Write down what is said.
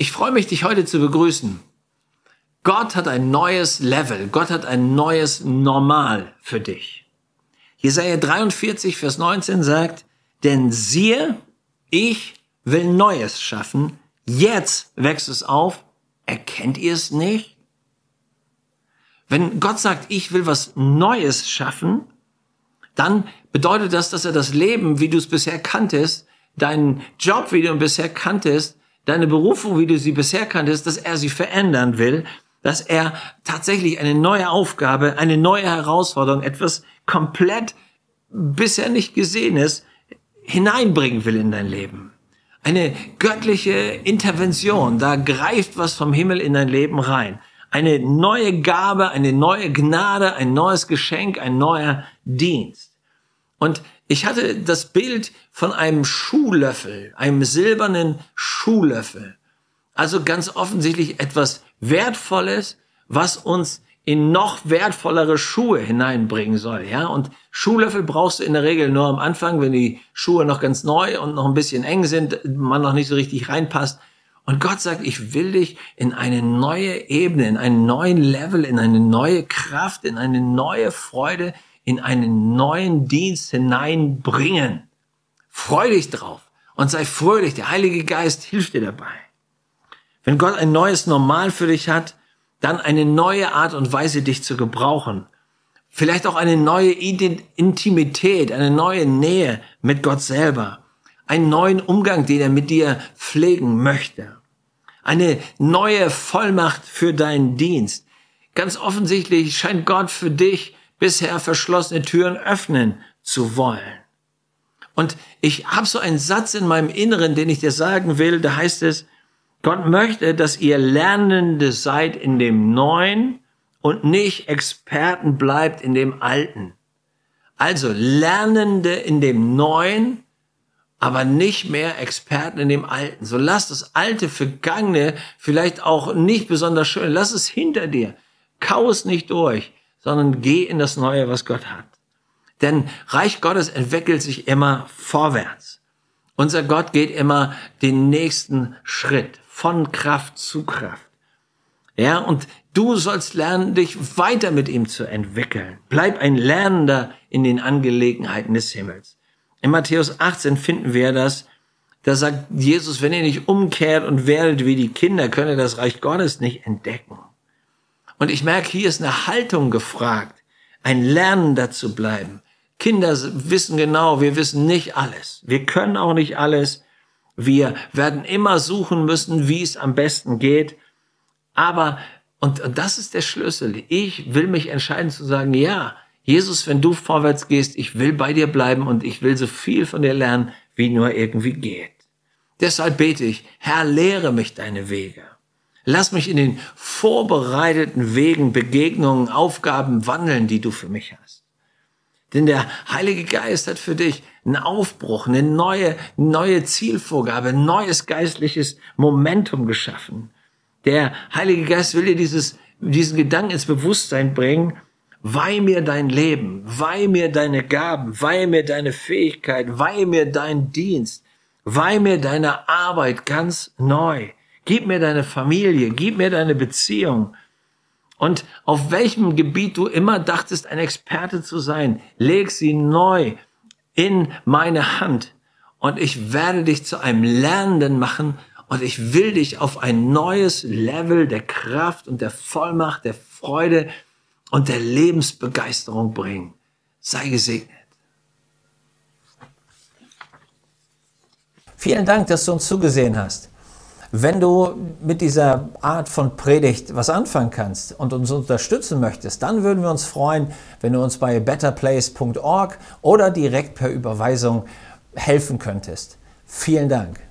ich freue mich, dich heute zu begrüßen. Gott hat ein neues Level, Gott hat ein neues Normal für dich. Jesaja 43, Vers 19 sagt, denn siehe, ich will Neues schaffen, jetzt wächst es auf, erkennt ihr es nicht? Wenn Gott sagt, ich will was Neues schaffen, dann bedeutet das, dass er das Leben, wie du es bisher kanntest, deinen Job, wie du ihn bisher kanntest, deine Berufung, wie du sie bisher kanntest, dass er sie verändern will, dass er tatsächlich eine neue Aufgabe, eine neue Herausforderung, etwas komplett bisher nicht Gesehenes hineinbringen will in dein Leben. Eine göttliche Intervention, da greift was vom Himmel in dein Leben rein. Eine neue Gabe, eine neue Gnade, ein neues Geschenk, ein neuer Dienst. Und ich hatte das Bild von einem Schuhlöffel, einem silbernen Schuhlöffel. Also ganz offensichtlich etwas Wertvolles, was uns in noch wertvollere Schuhe hineinbringen soll, ja? Und Schuhlöffel brauchst du in der Regel nur am Anfang, wenn die Schuhe noch ganz neu und noch ein bisschen eng sind, man noch nicht so richtig reinpasst. Und Gott sagt, ich will dich in eine neue Ebene, in einen neuen Level, in eine neue Kraft, in eine neue Freude, in einen neuen Dienst hineinbringen. Freu dich drauf und sei fröhlich. Der Heilige Geist hilft dir dabei. Wenn Gott ein neues Normal für dich hat, dann eine neue Art und Weise, dich zu gebrauchen. Vielleicht auch eine neue Intimität, eine neue Nähe mit Gott selber. Einen neuen Umgang, den er mit dir pflegen möchte. Eine neue Vollmacht für deinen Dienst. Ganz offensichtlich scheint Gott für dich bisher verschlossene Türen öffnen zu wollen. Und ich habe so einen Satz in meinem Inneren, den ich dir sagen will, da heißt es, Gott möchte, dass ihr Lernende seid in dem Neuen und nicht Experten bleibt in dem Alten. Also Lernende in dem Neuen, aber nicht mehr Experten in dem Alten. So lass das Alte, Vergangene, vielleicht auch nicht besonders schön, lass es hinter dir. Kau es nicht durch, sondern geh in das Neue, was Gott hat. Denn Reich Gottes entwickelt sich immer vorwärts. Unser Gott geht immer den nächsten Schritt von Kraft zu Kraft. Ja, und du sollst lernen, dich weiter mit ihm zu entwickeln. Bleib ein Lernender in den Angelegenheiten des Himmels. In Matthäus 18 finden wir das. Da sagt Jesus, wenn ihr nicht umkehrt und werdet wie die Kinder, könnt ihr das Reich Gottes nicht entdecken. Und ich merke, hier ist eine Haltung gefragt, ein Lernender zu bleiben. Kinder wissen genau, wir wissen nicht alles. Wir können auch nicht alles. Wir werden immer suchen müssen, wie es am besten geht. Aber, und das ist der Schlüssel, ich will mich entscheiden zu sagen, ja, Jesus, wenn du vorwärts gehst, ich will bei dir bleiben und ich will so viel von dir lernen, wie nur irgendwie geht. Deshalb bete ich, Herr, lehre mich deine Wege. Lass mich in den vorbereiteten Wegen, Begegnungen, Aufgaben wandeln, die du für mich hast. Denn der Heilige Geist hat für dich einen Aufbruch, eine neue Zielvorgabe, ein neues geistliches Momentum geschaffen. Der Heilige Geist will dir diesen Gedanken ins Bewusstsein bringen, weih mir dein Leben, weih mir deine Gaben, weih mir deine Fähigkeit, weih mir deinen Dienst, weih mir deine Arbeit ganz neu. Gib mir deine Familie, gib mir deine Beziehung. Und auf welchem Gebiet du immer dachtest, ein Experte zu sein, leg sie neu in meine Hand. Und ich werde dich zu einem Lernenden machen und ich will dich auf ein neues Level der Kraft und der Vollmacht, der Freude und der Lebensbegeisterung bringen. Sei gesegnet. Vielen Dank, dass du uns zugesehen hast. Wenn du mit dieser Art von Predigt was anfangen kannst und uns unterstützen möchtest, dann würden wir uns freuen, wenn du uns bei betterplace.org oder direkt per Überweisung helfen könntest. Vielen Dank.